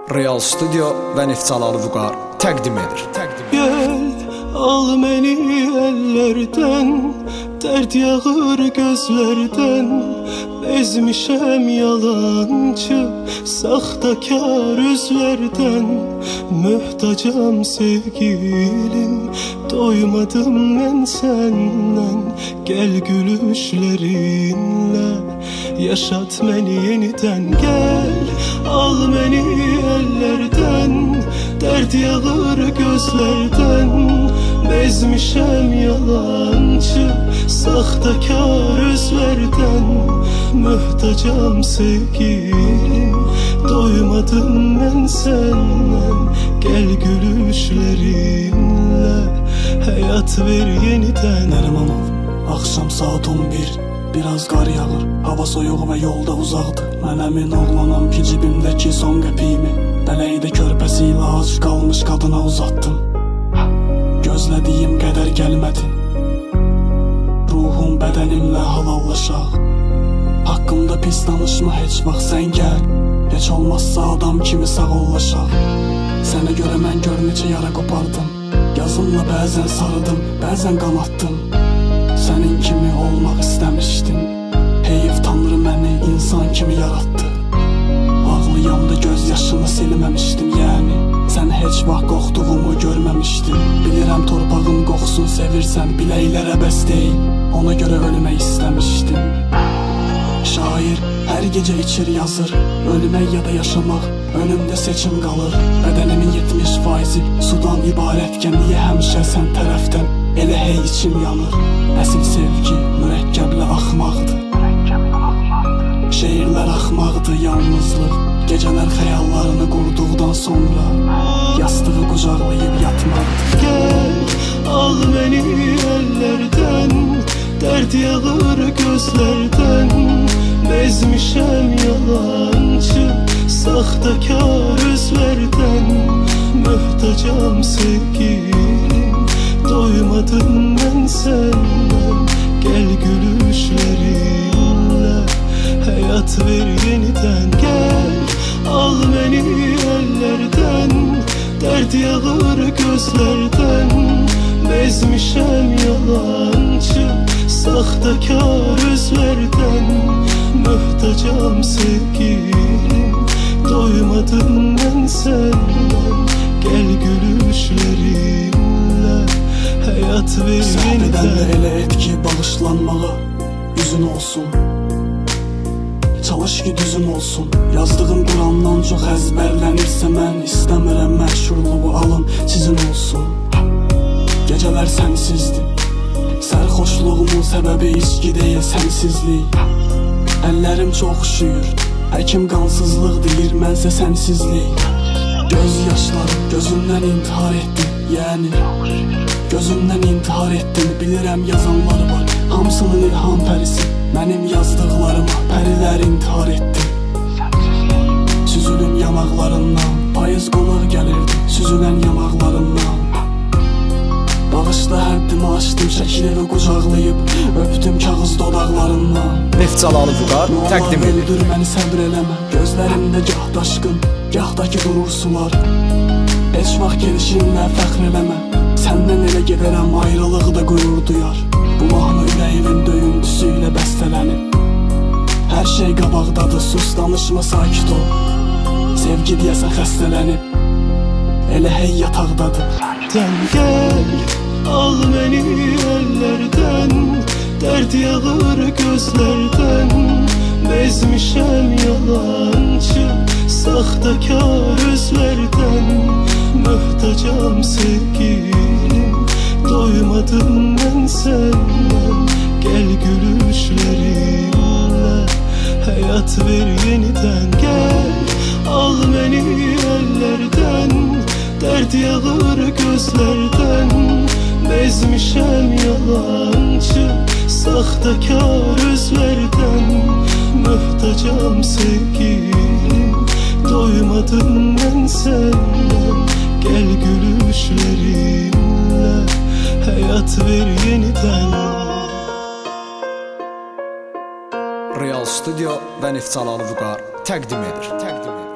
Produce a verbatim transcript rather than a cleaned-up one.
Real Studio və Neftçalalı Vüqar təqdim edir. Gəl, al məni əllərdən, dərd yağır gözlərdən. Bezmişəm yalancı, saxtakar üzlərdən. Möhtacam sevgilim, doymadım mən səndən. Gəl gülüşlərinlə, yaşat məni yenidən. Gəl, al məni əllərdən, dərd yağır gözlərdən. Bezmişəm yalancı, saxtakar üzlərdən. Möhtacam sevgilim, doymadım mən səndən. Gəl gülüşlərinlə, həyat ver yenidən. Nərman ol, axşam saat on bir, biraz qar yağır, hava soyuq və yolda uzaqdır. Mən əmin oğlanam ki, cibimdəki son qəpiyimi bələkdə körpəsi ilə ac qalmış qadına uzatdım. Gözlədiyim qədər gəlmədin, ruhum bədənimlə halallaşaq. Haqqımda pis danışma heç vaxt, sən gəl, heç olmazsa adam kimi sağollaşaq. Sənə görə mən gör necə yara qopardım, yazımla bəzən sarıdım, bəzən qanatdım. Sənin kimi olmaq istəmişdim, heyif Tanrı məni insan kimi yarattı. Ağlayanda göz yaşını silməmişdim, yəni sən heç vaxt qorxduğumu görməmişdin. Bilirəm torpağın qoxusun sevirsən, biləklərə bəs deyil, ona görə ölmək istəmişdim. Şair hər gecə içir yazır, ölmək ya da yaşamaq, önümdə seçim qalır. Bədənimin yetmiş faizi sudan ibarətkən, niyə həmişə sən tərəfdən elə hey içim yanır. Əsil sevgi mürəkkəblə axmaqdır, şeirlər axmaqdır, yalnızlıq. Gecələr xəyallarını qurduqdan sonra yastığı qucaqlayıb yatmaqdır. Gəl, al məni əllərdən, dərd yağır gözlərdən. Bezmişəm yalancı, saxtakar üzlərdən. Möhtacam sevgilim, doymadım mən səndən. Gəl gülüşlərinlə, həyat ver yenidən. Gəl, al məni əllərdən, dərd yağır gözlərdən. Bezmişəm yalancı, saxtakar üzlərdən. Möhtacam sevgilim, doymadım mən səndən. Gəl gülüşlərinlə, həyat ver yenidən. Səhv edənlə elə et ki, bağışlanmağa üzün olsun, çalış ki düzün olsun. Yazdığım Qurandan çox əzbərlənirsə, mən istəmirəm məşhurluğu alın sizin olsun. Gecələr sənsizdir, sərxoşluğumun səbəbi içki deyil, sənsizlik. Əllərim çox üşüyür, həkim qansızlıq deyir, mənsə sənsizlik. Göz yaşlarım gözümdən intihar etdi, yəni gözümdən intihar etdin. Bilirəm yazanlar var, hamısının ilham pərisi. Mənim yazdıqlarıma pərilər intihar etdi. Süzülüm yanaqlarından, payız qonaq gəlirdi, süzülən yanaqlarından. Bağışda həddimi açdım, şəkilini qucaqlayıb öpdüm kağız dodaqlarından. Neftçalalı Vüqar təqdim edir. Öldür məni, səbr eləmə, gözlərimdə gah daşqın, gah da ki durur sular. Heç vaxt gelişinlə fəxr eləmə, səndən elə gedərəm, ayrılıq da qürur duyar. Bu mahnı ürəyimin döyüntüsü ilə bəstələnib. Hər şey qabaqdadır, sus danışma, sakit ol. Sevgi deyəsən xəstələnib, elə hey yataqdadır. Gəl, al məni əllərdən, dərd yağır gözlərdən. Bezmişəm yalancı, saxtakar üzlərdən. Möhtacam sevgilim, doymadım mən səndən. Gəl gülüşlərinlə, həyat ver yenidən. Gəl, al məni əllərdən, dərd yağır gözlərdən. Bezmişəm yalancı, saxtakar üzlərdən. Möhtacam sevgilim, doymadım mən səndən. Gəl gülüşlərinlə, həyat ver yenidən. Real Studio və Neftçalalı Vüqar təqdim edir.